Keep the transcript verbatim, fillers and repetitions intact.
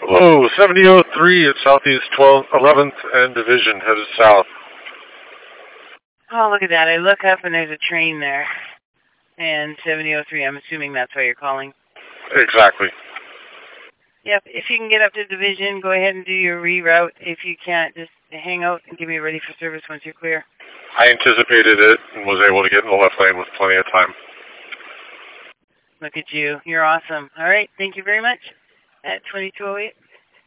Hello, seventy oh three at Southeast twelfth, eleventh and Division, headed south. Oh, look at that. I look up and there's a train there. And seventy oh three, I'm assuming that's why you're calling. Exactly. Yep, if you can get up to Division, go ahead and do your reroute. If you can't, just hang out and give me ready for service once you're clear. I anticipated it and was able to get in the left lane with plenty of time. Look at you. You're awesome. All right, thank you very much. At twenty-two oh eight.